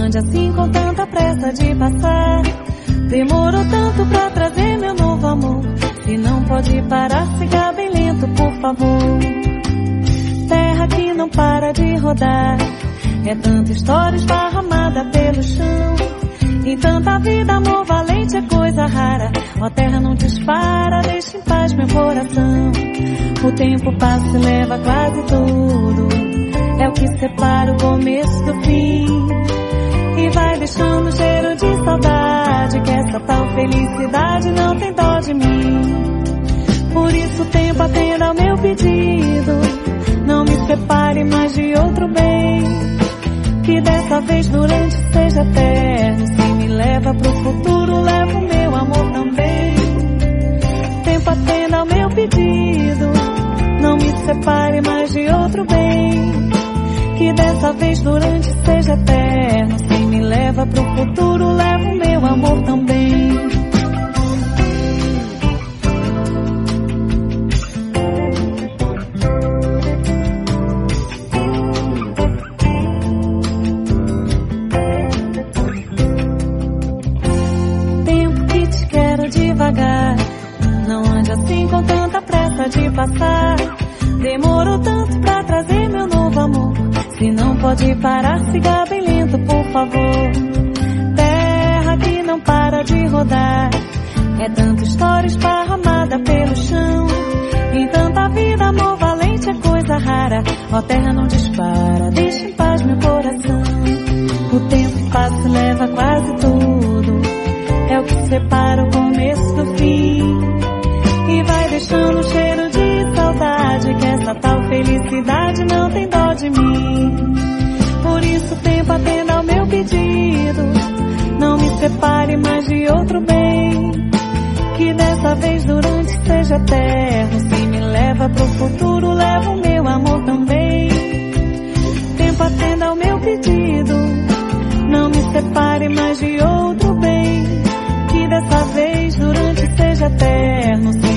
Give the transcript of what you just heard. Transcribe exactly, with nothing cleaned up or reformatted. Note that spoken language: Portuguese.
ande assim com tanta pressa de passar. Demorou tanto pra trazer meu novo amor. Se não pode parar, siga bem lento, por favor. Terra que não para de rodar. É tanta história esparramada pelo chão. Em tanta vida, amor valente é coisa rara. Ó terra, não dispara, deixa em paz meu coração. O tempo passa e leva quase tudo. É o que separa o começo do fim. E vai deixando cheiro de saudade, que essa tal felicidade não tem dó de mim. Por isso o tempo atenda ao meu pedido. Não me separe mais de outro bem. Que dessa vez durante seja eterno. Se me leva pro futuro, leva o meu amor também. Tempo atenda ao meu pedido. Não me separe mais de outro bem. Que dessa vez durante seja eterno. Se me leva pro futuro, leva o meu amor também. Tempo que te quero devagar. Não ande assim com tanta pressa de passar. Demorou tanto pra trazer meu novo amor. Se não pode parar, siga bem lento, por favor. Terra que não para de rodar. É tanta história esparramada pelo chão. Em tanta vida, amor valente é coisa rara. Ó terra, não dispara, deixa em paz meu coração. O tempo passa e leva quase tudo. É o que separa o começo do fim. E vai deixando cheiro de saudade, que essa tal felicidade não tem dó de mim. Por isso o tempo atenda ao meu pedido. Não me separe mais de outro bem. Que dessa vez durante seja eterno. Se me leva pro futuro, leva o meu amor também. Tempo atenda ao meu pedido. Não me separe mais de outro bem. Que dessa vez durante seja eterno.